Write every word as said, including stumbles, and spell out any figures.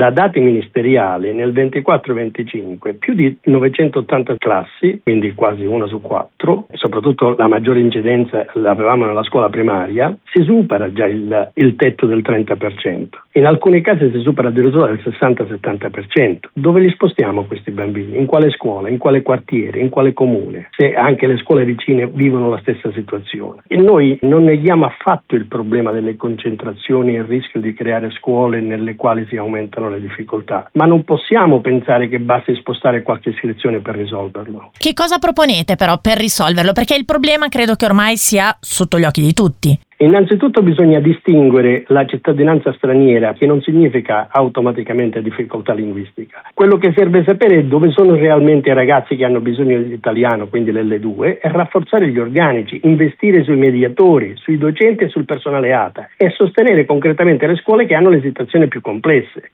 Da dati ministeriali nel ventiquattro venticinque più di novecentottanta classi, quindi quasi una su quattro, soprattutto la maggiore incidenza l'avevamo nella scuola primaria, si supera già il, il tetto del trenta per cento. In alcuni casi si supera addirittura il sessanta settanta per cento. Dove li spostiamo questi bambini? In quale scuola? In quale quartiere? In quale comune? Se anche le scuole vicine vivono la stessa situazione. E noi non neghiamo affatto il problema delle concentrazioni e il rischio di creare scuole nelle quali si aumentano le difficoltà, ma non possiamo pensare che basti spostare qualche iscrizione per risolverlo. Che cosa proponete però per risolverlo? Perché il problema credo che ormai sia sotto gli occhi di tutti. Innanzitutto bisogna distinguere la cittadinanza straniera, che non significa automaticamente difficoltà linguistica. Quello che serve sapere è dove sono realmente i ragazzi che hanno bisogno di italiano, quindi l'L due, e rafforzare gli organici, investire sui mediatori, sui docenti e sul personale A T A e sostenere concretamente le scuole che hanno le situazioni più complesse.